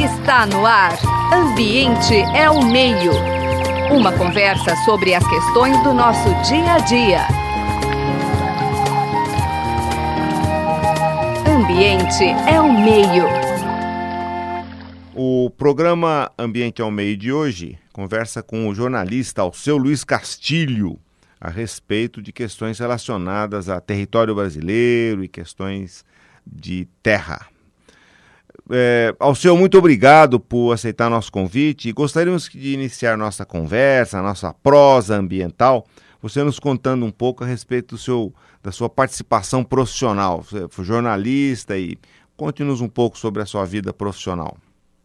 Está no ar. Ambiente é o meio. Uma conversa sobre as questões do nosso dia a dia. Ambiente é o meio. O programa Ambiente é o Meio de hoje conversa com o jornalista Alceu Luiz Castilho a respeito de questões relacionadas a território brasileiro e questões de terra. Alceu, muito obrigado por aceitar nosso convite e gostaríamos de iniciar nossa conversa, nossa prosa ambiental, você nos contando um pouco a respeito da sua participação profissional. Você foi jornalista e conte-nos um pouco sobre a sua vida profissional.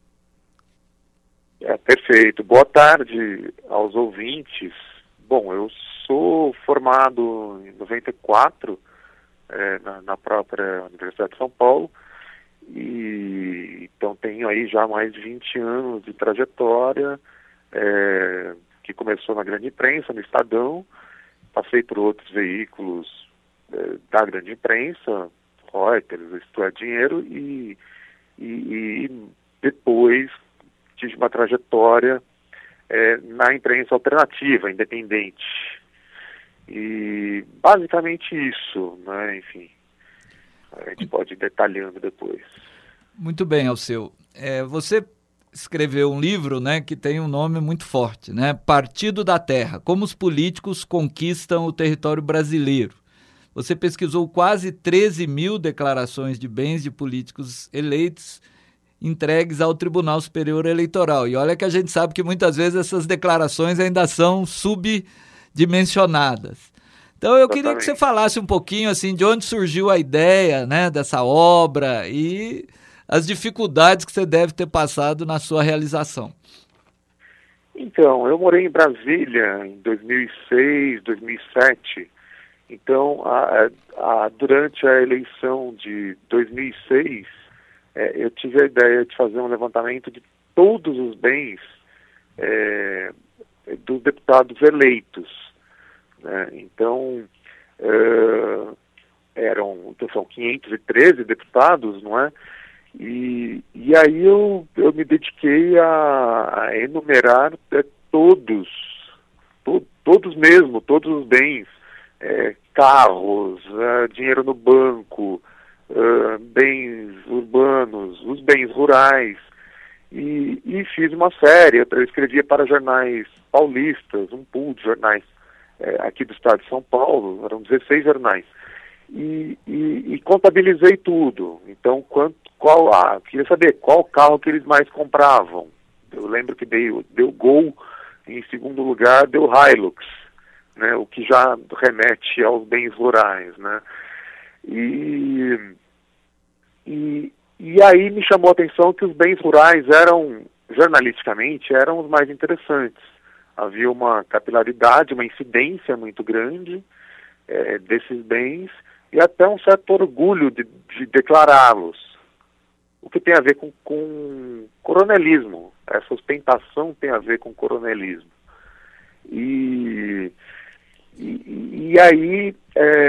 Perfeito. Boa tarde aos ouvintes. Bom, eu sou formado em 94 na própria Universidade de São Paulo e então tenho aí já mais de 20 anos de trajetória, que começou na grande imprensa, no Estadão, passei por outros veículos da grande imprensa, Reuters, Isto é Dinheiro, e depois tive uma trajetória na imprensa alternativa, independente. E basicamente isso, né? Enfim, a gente pode ir detalhando depois. Muito bem, Alceu. Você escreveu um livro, né, que tem um nome muito forte, né? Partido da Terra, como os políticos conquistam o território brasileiro. Você pesquisou quase 13 mil declarações de bens de políticos eleitos entregues ao Tribunal Superior Eleitoral. E olha que a gente sabe que muitas vezes essas declarações ainda são subdimensionadas. Então eu queria que você falasse um pouquinho assim, de onde surgiu a ideia, né, dessa obra e as dificuldades que você deve ter passado na sua realização. Então, eu morei em Brasília em 2006, 2007. Então, durante a eleição de 2006, eu tive a ideia de fazer um levantamento de todos os bens dos deputados eleitos, né? Então, são 513 deputados, não é? E aí eu me dediquei a enumerar todos os bens, carros, dinheiro no banco, bens urbanos, os bens rurais, e fiz uma série. Eu escrevia para jornais paulistas, um pool de jornais aqui do estado de São Paulo, eram 16 jornais, e contabilizei tudo. Então, queria saber qual carro que eles mais compravam. Eu lembro que deu Gol, em segundo lugar deu Hilux, né, o que já remete aos bens rurais, né? E aí me chamou a atenção que os bens rurais jornalisticamente, eram os mais interessantes. Havia uma capilaridade, uma incidência muito grande desses bens e até um certo orgulho de declará-los. O que tem a ver com coronelismo. Essa ostentação tem a ver com coronelismo. E aí,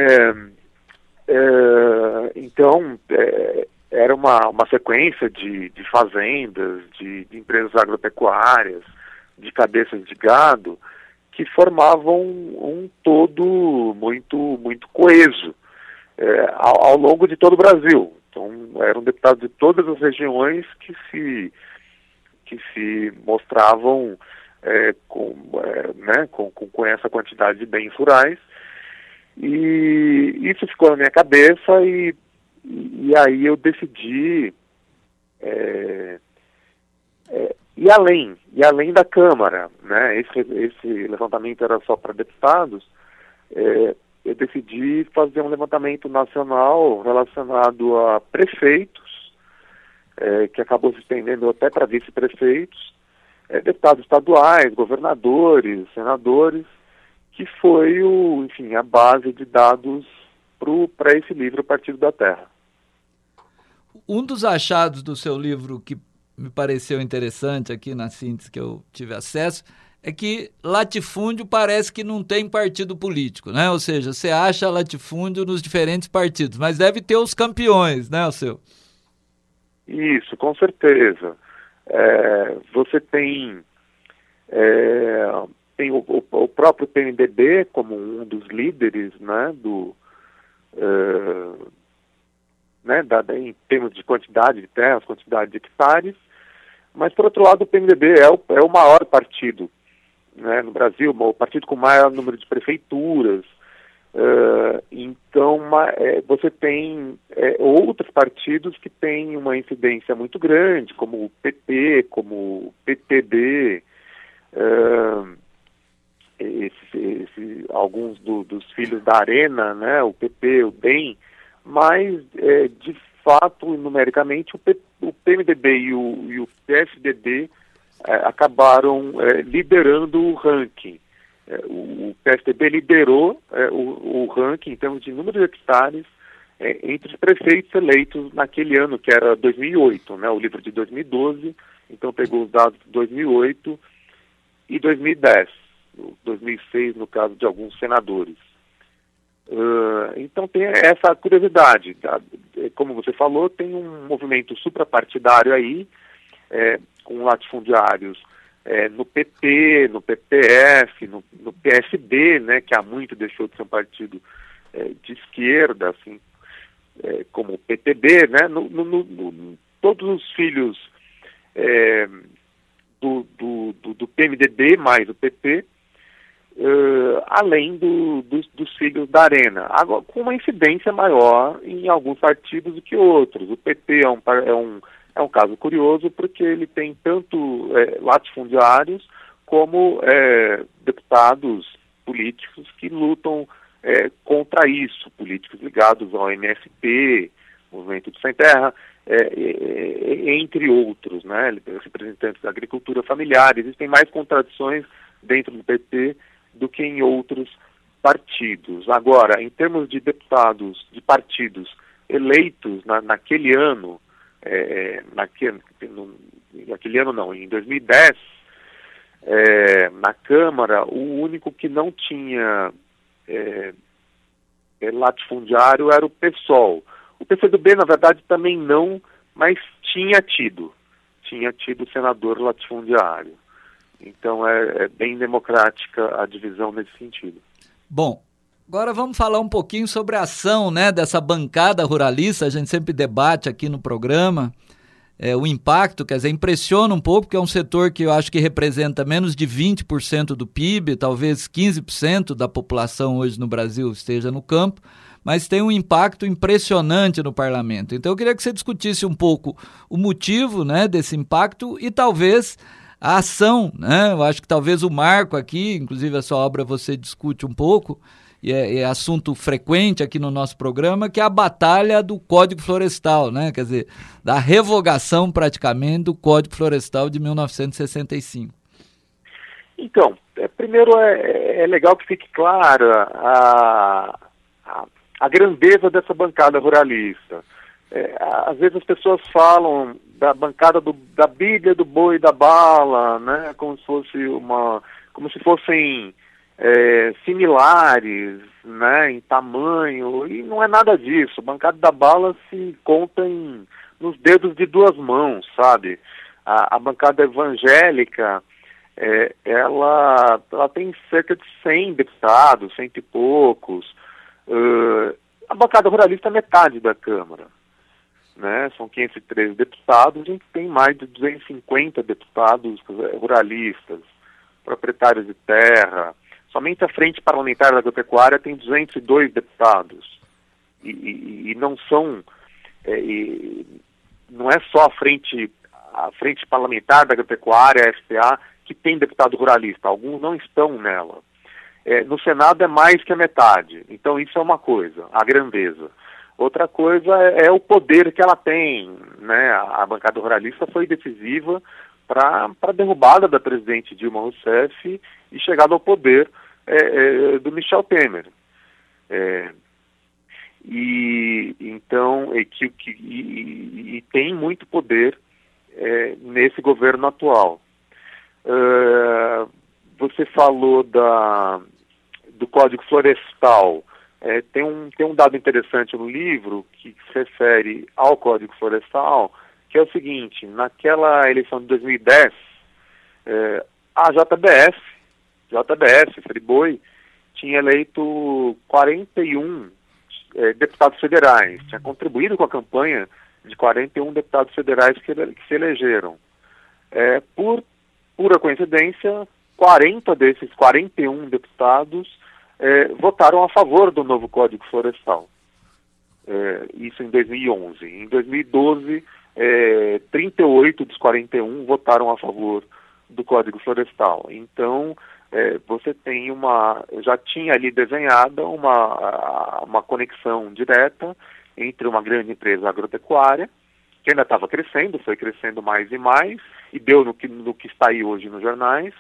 então, era uma sequência de fazendas, de empresas agropecuárias, de cabeças de gado, que formavam um todo muito, muito coeso ao longo de todo o Brasil. Então, eram deputados de todas as regiões que se mostravam com essa quantidade de bens rurais. E isso ficou na minha cabeça e aí eu decidi ir além da Câmara, né? Esse levantamento era só para deputados. Eu decidi fazer um levantamento nacional relacionado a prefeitos, que acabou se estendendo até para vice-prefeitos, deputados estaduais, governadores, senadores, que foi a base de dados para esse livro Partido da Terra. Um dos achados do seu livro que me pareceu interessante aqui na síntese que eu tive acesso é que latifúndio parece que não tem partido político, né? Ou seja, você acha latifúndio nos diferentes partidos, mas deve ter os campeões, né, Alceu? Isso, com certeza. Você tem o próprio PMDB como um dos líderes, né, em termos de quantidade de terras, quantidade de hectares, mas, por outro lado, o PMDB é o maior partido, né, no Brasil, o partido com o maior número de prefeituras. Então, você tem outros partidos que têm uma incidência muito grande, como o PP, como o PTB, alguns dos filhos da Arena, né, o PP, o DEM, mas, de fato, numericamente, o PMDB e o PSDB acabaram liderando o ranking. O PSDB liderou o ranking em termos de número de hectares entre os prefeitos eleitos naquele ano, que era 2008, né, o livro de 2012, então pegou os dados de 2008 e 2010, 2006 no caso de alguns senadores. Então tem essa curiosidade, como você falou, tem um movimento suprapartidário aí, com latifundiários no PP, no PPF, no PSD, né, que há muito deixou de ser um partido de esquerda, assim, como o PTB, né, todos os filhos do PMDB mais o PP, além dos filhos da Arena, agora, com uma incidência maior em alguns partidos do que outros. O PP é um caso curioso porque ele tem tanto latifundiários como deputados políticos que lutam contra isso, políticos ligados ao MST, Movimento do Sem Terra, entre outros, né, representantes da agricultura familiar. Existem mais contradições dentro do PT do que em outros partidos. Agora, em termos de deputados, de partidos eleitos naquele ano, em 2010, na Câmara, o único que não tinha latifundiário era o PSOL. O PCdoB, na verdade, também não, mas tinha tido senador latifundiário. Então é bem democrática a divisão nesse sentido. Bom, agora vamos falar um pouquinho sobre a ação, né, dessa bancada ruralista. A gente sempre debate aqui no programa o impacto, quer dizer, impressiona um pouco, porque é um setor que eu acho que representa menos de 20% do PIB, talvez 15% da população hoje no Brasil esteja no campo, mas tem um impacto impressionante no parlamento. Então eu queria que você discutisse um pouco o motivo, né, desse impacto e talvez a ação, né? Eu acho que talvez o marco aqui, inclusive a sua obra você discute um pouco, e é assunto frequente aqui no nosso programa, que é a batalha do Código Florestal, né? Quer dizer, da revogação praticamente do Código Florestal de 1965. Então, primeiro é legal que fique clara a grandeza dessa bancada ruralista. Às vezes as pessoas falam da bancada da Bíblia, do boi e da bala, né, como se fossem similares, né, em tamanho, e não é nada disso. A bancada da bala se conta nos dedos de duas mãos, sabe? A bancada evangélica, ela tem cerca de 100 deputados, 100 e poucos. A bancada ruralista é metade da Câmara. Né, são 513 deputados, a gente tem mais de 250 deputados ruralistas, proprietários de terra. Somente a Frente Parlamentar da Agropecuária tem 202 deputados. E não são... não é só a Frente Parlamentar da Agropecuária, a FPA, que tem deputado ruralista. Alguns não estão nela. No Senado é mais que a metade. Então isso é uma coisa, a grandeza. Outra coisa é o poder que ela tem, né? A bancada ruralista foi decisiva para a derrubada da presidente Dilma Rousseff e chegada ao poder do Michel Temer. E tem muito poder nesse governo atual. Você falou do Código Florestal. Tem um dado interessante no livro que se refere ao Código Florestal, que é o seguinte: naquela eleição de 2010, a JBS, Friboi, tinha eleito 41 deputados federais, tinha contribuído com a campanha de 41 deputados federais que se elegeram. Por pura coincidência, 40 desses 41 deputados votaram a favor do novo Código Florestal. Isso em 2011. Em 2012, 38 dos 41 votaram a favor do Código Florestal. Então, você tem já tinha ali desenhada uma conexão direta entre uma grande empresa agropecuária, que ainda estava crescendo, foi crescendo mais e mais, e deu no que está aí hoje nos jornais,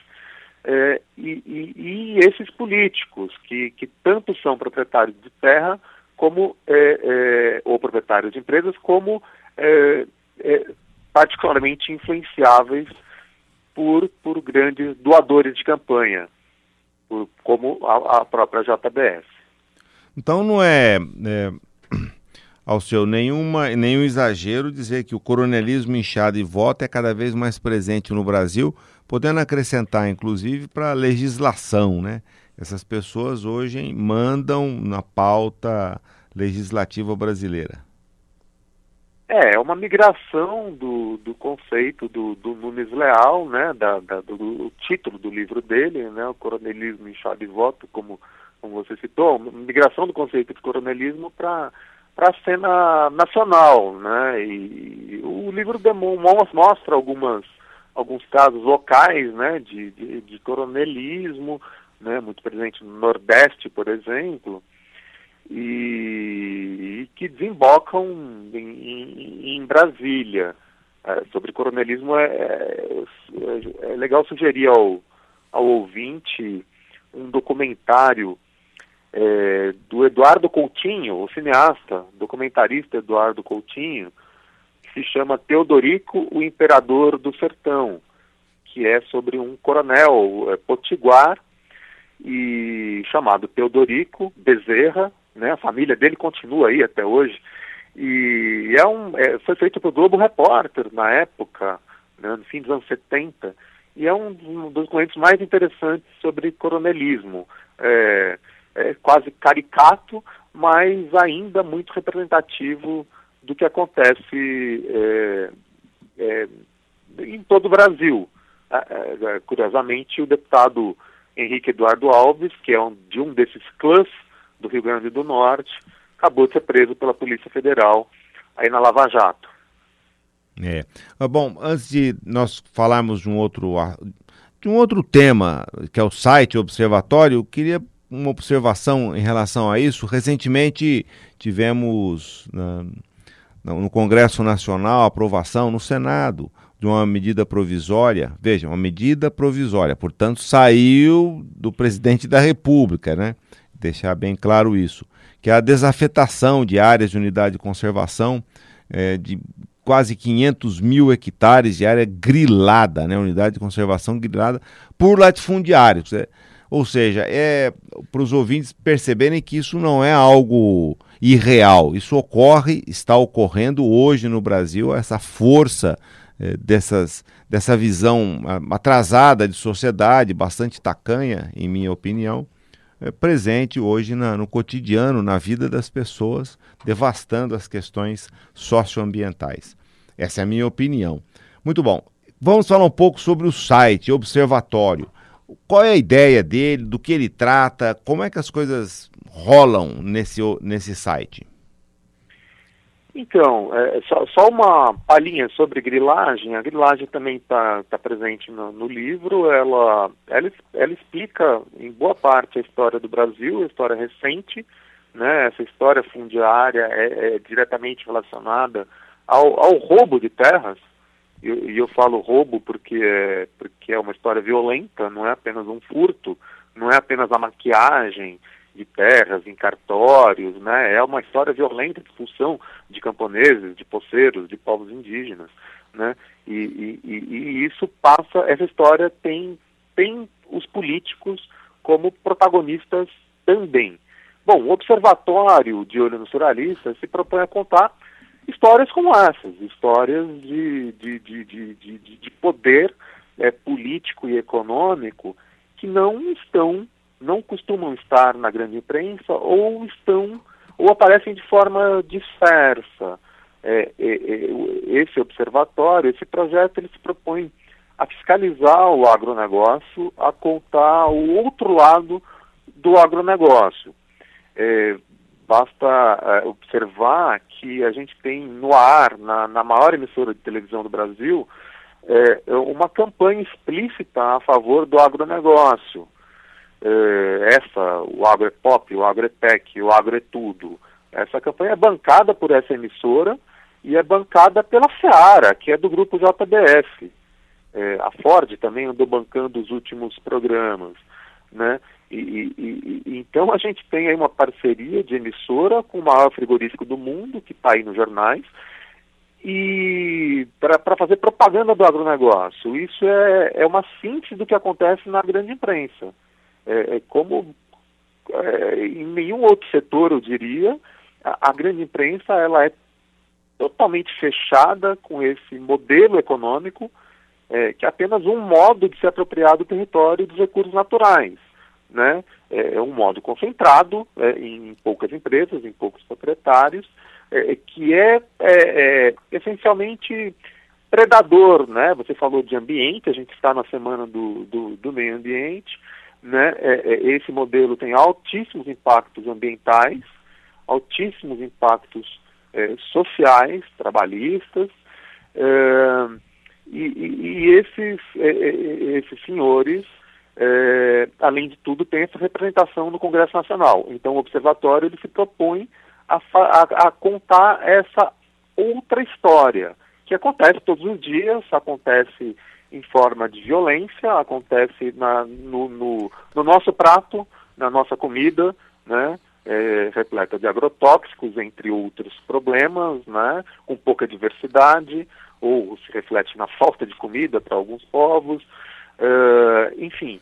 e esses políticos que tanto são proprietários de terra como ou proprietários de empresas, como particularmente influenciáveis por grandes doadores de campanha, como a própria JBS. Então não é Alceu, nenhum exagero dizer que o coronelismo inchado e voto é cada vez mais presente no Brasil, podendo acrescentar, inclusive, para a legislação, né? Essas pessoas hoje mandam na pauta legislativa brasileira. É uma migração do conceito do Nunes Leal, né, do título do livro dele, né, o coronelismo inchado e voto, como você citou, migração do conceito de coronelismo para a cena nacional, né, e o livro mostra alguns casos locais, né, de coronelismo, né, muito presente no Nordeste, por exemplo, e que desembocam em Brasília. Sobre coronelismo é legal sugerir ao ouvinte um documentário do Eduardo Coutinho, o cineasta, documentarista Eduardo Coutinho, que se chama Teodorico, o Imperador do Sertão, que é sobre um coronel potiguar e chamado Teodorico Bezerra, né? A família dele continua aí até hoje, e foi feito pelo Globo Repórter na época, né, no fim dos anos 70, e é um dos documentos mais interessantes sobre coronelismo. É quase caricato, mas ainda muito representativo do que acontece em todo o Brasil. Curiosamente, o deputado Henrique Eduardo Alves, que é de um desses clãs do Rio Grande do Norte, acabou de ser preso pela Polícia Federal aí na Lava Jato. Bom, antes de nós falarmos de um outro tema, que é o site Observatório, eu queria uma observação em relação a isso. Recentemente tivemos no Congresso Nacional a aprovação no Senado de uma medida provisória, veja, uma medida provisória, portanto saiu do presidente da República, né? Deixar bem claro isso, que é a desafetação de áreas de unidade de conservação de quase 500 mil hectares de área grilada, né? Unidade de conservação grilada por latifundiários, ou seja, para os ouvintes perceberem que isso não é algo irreal, isso está ocorrendo hoje no Brasil, essa força dessa visão atrasada de sociedade, bastante tacanha, em minha opinião, presente hoje no cotidiano, na vida das pessoas, devastando as questões socioambientais. Essa é a minha opinião. Muito bom. Vamos falar um pouco sobre o site Observatório. Qual é a ideia dele, do que ele trata, como é que as coisas rolam nesse site? Então, só uma palhinha sobre grilagem. A grilagem também está presente no livro. Ela explica, em boa parte, a história do Brasil, a história recente, né? Essa história fundiária é diretamente relacionada ao roubo de terras. E eu falo roubo porque é uma história violenta, não é apenas um furto, não é apenas a maquiagem de terras em cartórios, né? É uma história violenta de expulsão de camponeses, de poceiros, de povos indígenas, né? E isso passa, essa história tem os políticos como protagonistas também. Bom, o Observatório de Olho nos Ruralistas se propõe a contar histórias como essas, histórias de poder político e econômico que não costumam estar na grande imprensa ou aparecem de forma dispersa. Esse observatório, esse projeto, ele se propõe a fiscalizar o agronegócio, a contar o outro lado do agronegócio. Basta observar que a gente tem no ar, na maior emissora de televisão do Brasil, uma campanha explícita a favor do agronegócio. O agro é pop, o agro é tech, o agro é tudo. Essa campanha é bancada por essa emissora e é bancada pela Seara, que é do grupo JBS. A Ford também andou bancando os últimos programas, né? Então a gente tem aí uma parceria de emissora com o maior frigorífico do mundo, que está aí nos jornais, e para fazer propaganda do agronegócio. Isso é uma síntese do que acontece na grande imprensa. Como em nenhum outro setor, eu diria, a grande imprensa ela é totalmente fechada com esse modelo econômico, que é apenas um modo de se apropriar do território e dos recursos naturais, né? É um modo concentrado em poucas empresas, em poucos proprietários, que é essencialmente predador, né? Você falou de ambiente, a gente está na semana do meio ambiente, né? Esse modelo tem altíssimos impactos ambientais, altíssimos impactos sociais, trabalhistas, e esses senhores, além de tudo, têm essa representação no Congresso Nacional. Então o Observatório ele se propõe a contar essa outra história, que acontece todos os dias, acontece em forma de violência, acontece no nosso prato, na nossa comida, né? Repleta de agrotóxicos, entre outros problemas, né? Com pouca diversidade, ou se reflete na falta de comida para alguns povos, enfim,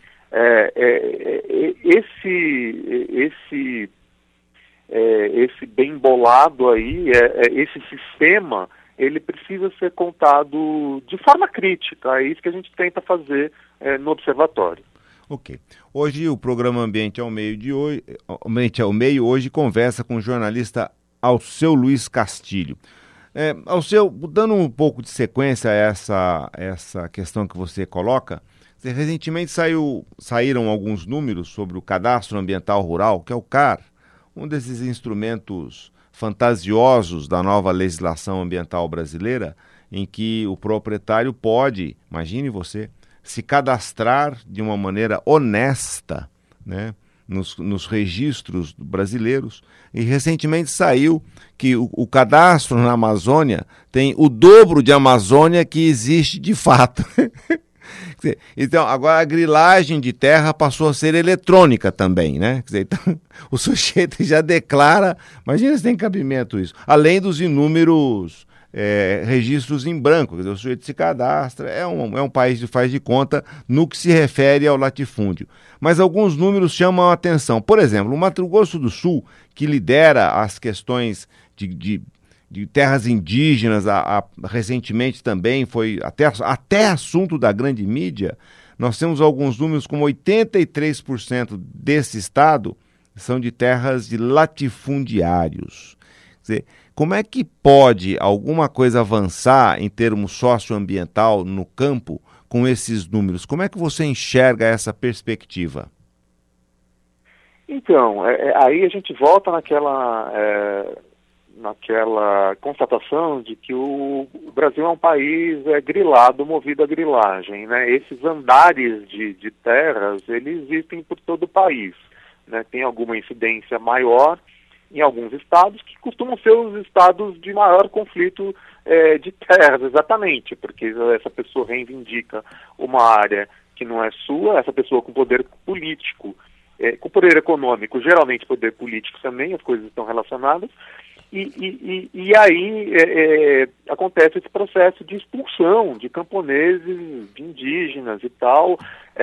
esse bem bolado aí, esse sistema, ele precisa ser contado de forma crítica. É isso que a gente tenta fazer no Observatório. Ok. Hoje o programa Ambiente ao Meio hoje conversa com o jornalista Alceu Luiz Castilho. Alceu, dando um pouco de sequência a essa questão que você coloca, recentemente saíram alguns números sobre o Cadastro Ambiental Rural, que é o CAR, um desses instrumentos fantasiosos da nova legislação ambiental brasileira, em que o proprietário pode, imagine você, se cadastrar de uma maneira honesta, né, nos registros brasileiros. E recentemente saiu que o cadastro na Amazônia tem o dobro de Amazônia que existe de fato. Então, agora a grilagem de terra passou a ser eletrônica também, né? Quer dizer, então, o sujeito já declara, imagina se tem cabimento isso, além dos inúmeros registros em branco, quer dizer, o sujeito se cadastra, é um país que faz de conta no que se refere ao latifúndio. Mas alguns números chamam a atenção. Por exemplo, o Mato Grosso do Sul, que lidera as questões de terras indígenas, recentemente também foi até assunto da grande mídia, nós temos alguns números como 83% desse estado são de terras de latifundiários. Quer dizer, como é que pode alguma coisa avançar em termos socioambiental no campo com esses números? Como é que você enxerga essa perspectiva? Então, aí a gente volta naquela constatação de que o Brasil é um país grilado, movido à grilagem, né? Esses andares de terras, eles existem por todo o país, né? Tem alguma incidência maior em alguns estados, que costumam ser os estados de maior conflito de terras, exatamente, porque essa pessoa reivindica uma área que não é sua, essa pessoa com poder político, com poder econômico, geralmente poder político também, as coisas estão relacionadas, E aí acontece esse processo de expulsão de camponeses, de indígenas e tal,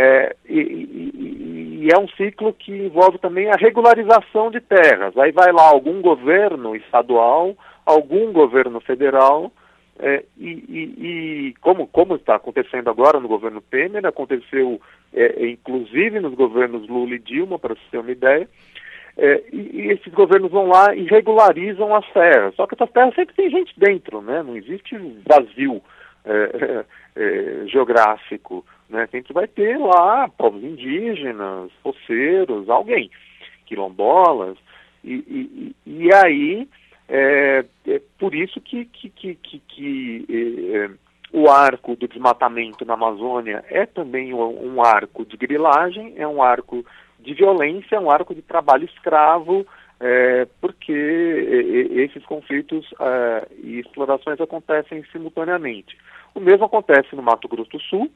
e é um ciclo que envolve também a regularização de terras. Aí vai lá algum governo estadual, algum governo federal, como está acontecendo agora no governo Temer, aconteceu inclusive nos governos Lula e Dilma, para você ter uma ideia, e esses governos vão lá e regularizam as terras. Só que essas terras sempre tem gente dentro, né? Não existe vazio geográfico, né? Sempre vai ter lá povos indígenas, poceiros, alguém, quilombolas, e aí por isso que o arco do desmatamento na Amazônia é também um arco de grilagem, é um arco de violência, é um arco de trabalho escravo, porque esses conflitos e explorações acontecem simultaneamente. O mesmo acontece no Mato Grosso do Sul,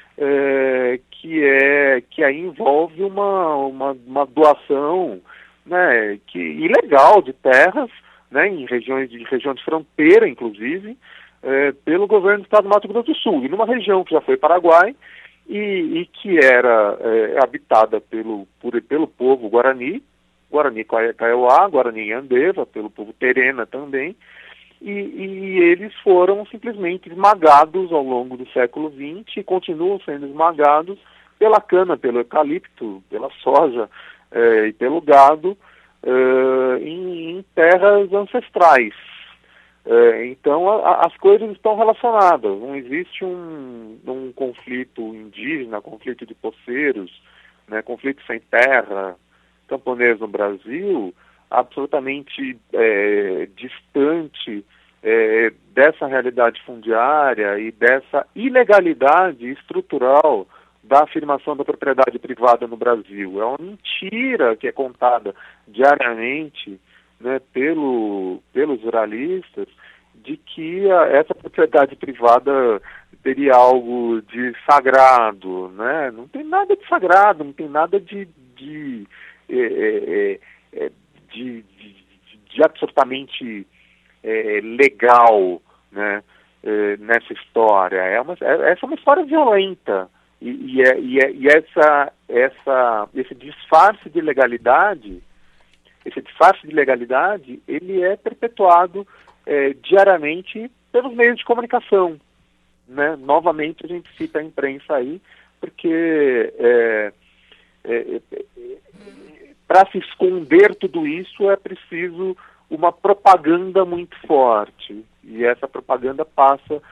que aí envolve uma doação, né, ilegal de terras, né, em região de fronteira, inclusive, pelo governo do estado do Mato Grosso do Sul, e numa região que já foi Paraguai, e que era habitada pelo povo Guarani Kaiowá, Guarani Andeva, pelo povo Terena também, e eles foram simplesmente esmagados ao longo do século XX e continuam sendo esmagados pela cana, pelo eucalipto, pela soja e pelo gado em terras ancestrais. Então as coisas estão relacionadas, não existe um conflito indígena, conflito de poceiros, né, conflito sem terra, camponês no Brasil, absolutamente distante dessa realidade fundiária e dessa ilegalidade estrutural da afirmação da propriedade privada no Brasil. É uma mentira que é contada diariamente, né, pelos ruralistas, de que essa propriedade privada teria algo de sagrado, né? Não tem nada de sagrado, não tem nada de absolutamente legal, né, nessa história. Essa é uma história violenta, e esse disfarce de legalidade, ele é perpetuado diariamente pelos meios de comunicação, né? Novamente a gente cita a imprensa aí, porque para se esconder tudo isso é preciso uma propaganda muito forte, e essa propaganda passa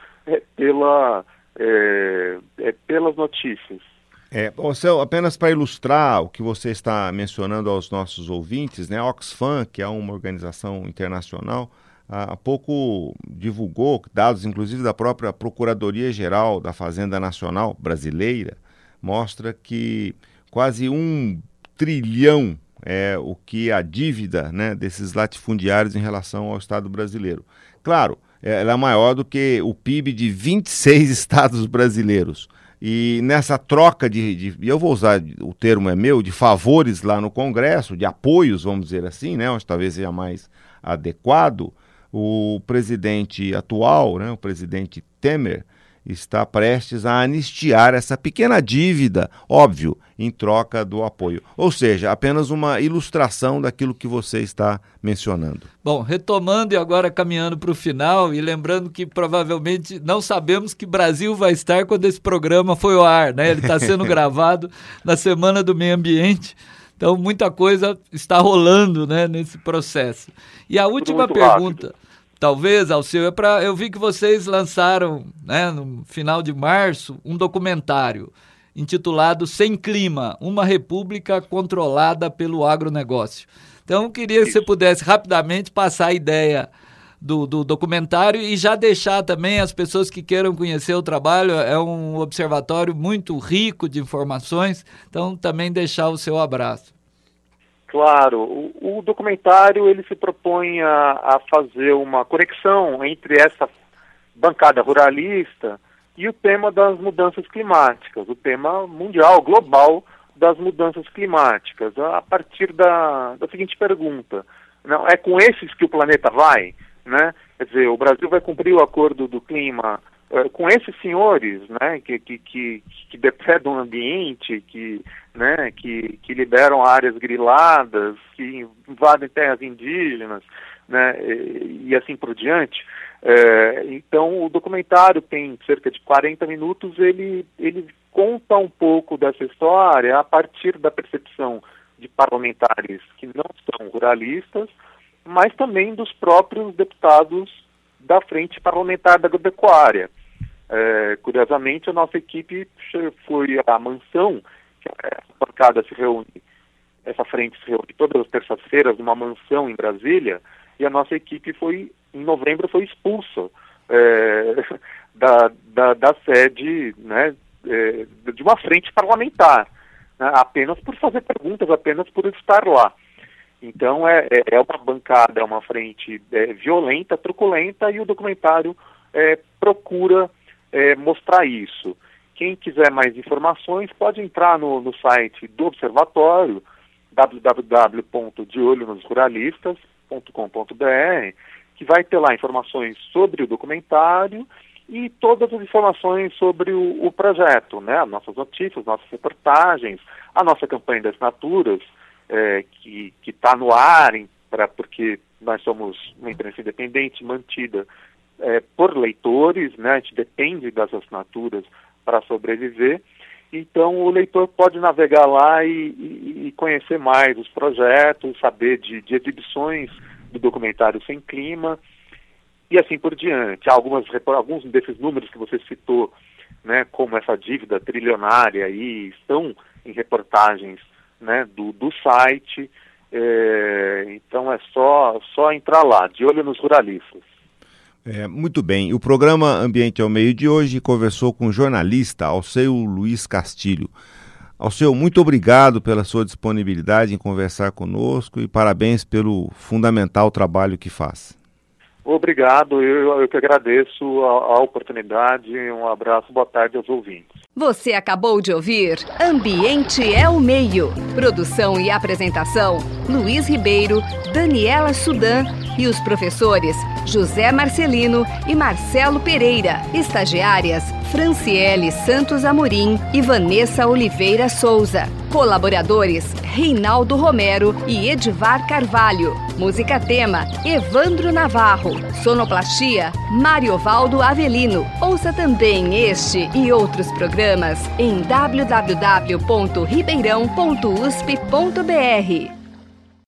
pelas notícias. Marcelo, apenas para ilustrar o que você está mencionando aos nossos ouvintes, né, a Oxfam, que é uma organização internacional, há pouco divulgou dados, inclusive da própria Procuradoria-Geral da Fazenda Nacional Brasileira, mostra que quase 1 trilhão é o que a dívida, né, desses latifundiários em relação ao Estado brasileiro. Claro, ela é maior do que o PIB de 26 estados brasileiros. E nessa troca e eu vou usar, o termo é meu, de favores lá no Congresso, de apoios, vamos dizer assim, né, onde talvez seja mais adequado, o presidente atual, né, o presidente Temer, está prestes a anistiar essa pequena dívida, óbvio, em troca do apoio. Ou seja, apenas uma ilustração daquilo que você está mencionando. Bom, retomando e agora caminhando para o final, e lembrando que provavelmente não sabemos que Brasil vai estar quando esse programa foi ao ar, né? Ele está sendo gravado na Semana do Meio Ambiente, então muita coisa está rolando, né, nesse processo. E a última pergunta... Rápido. Talvez, Alceu, eu vi que vocês lançaram, né, no final de março, um documentário intitulado Sem Clima, uma república controlada pelo agronegócio. Então, eu queria que você pudesse rapidamente passar a ideia do documentário e já deixar também as pessoas que queiram conhecer o trabalho, é um observatório muito rico de informações, então também deixar o seu abraço. Claro, o documentário ele se propõe a fazer uma conexão entre essa bancada ruralista e o tema das mudanças climáticas, o tema mundial, global das mudanças climáticas, a partir da seguinte pergunta: Não, é com esses que o planeta vai, né? Quer dizer, o Brasil vai cumprir o acordo do clima com esses senhores, né, que depredam o ambiente, que liberam áreas griladas, que invadem terras indígenas, né, e assim por diante. Então, o documentário tem cerca de 40 minutos, ele conta um pouco dessa história a partir da percepção de parlamentares que não são ruralistas, mas também dos próprios deputados da Frente Parlamentar da Agropecuária. Curiosamente, a nossa equipe foi à mansão, que essa bancada se reúne, essa frente se reúne todas as terças-feiras numa mansão em Brasília, e a nossa equipe em novembro foi expulsa da sede, né, de uma frente parlamentar, né, apenas por fazer perguntas, apenas por estar lá. Então é uma bancada, é uma frente violenta, truculenta, e o documentário procura mostrar isso. Quem quiser mais informações pode entrar no site do Observatório, www.deolhonosruralistas.com.br, que vai ter lá informações sobre o documentário e todas as informações sobre o projeto, né? As nossas notícias, nossas reportagens, a nossa campanha de assinaturas, que está no ar, porque nós somos uma imprensa independente mantida por leitores, né? A gente depende das assinaturas para sobreviver. Então o leitor pode navegar lá e conhecer mais os projetos, saber de exibições do documentário Sem Clima e assim por diante. Alguns desses números que você citou, né, como essa dívida trilionária aí, estão em reportagens, né, do site. Então é só entrar lá, de olho nos ruralistas. Muito bem. O programa Ambiente ao Meio de hoje conversou com o jornalista Alceu Luiz Castilho. Alceu, muito obrigado pela sua disponibilidade em conversar conosco e parabéns pelo fundamental trabalho que faz. Obrigado, eu que agradeço a oportunidade. Um abraço, boa tarde aos ouvintes. Você acabou de ouvir Ambiente é o Meio. Produção e apresentação, Luiz Ribeiro, Daniela Sudan e os professores José Marcelino e Marcelo Pereira. Estagiárias, Franciele Santos Amorim e Vanessa Oliveira Souza. Colaboradores, Reinaldo Romero e Edivar Carvalho. Música tema, Evandro Navarro. Sonoplastia, Mariovaldo Avelino. Ouça também este e outros programas em www.ribeirão.usp.br.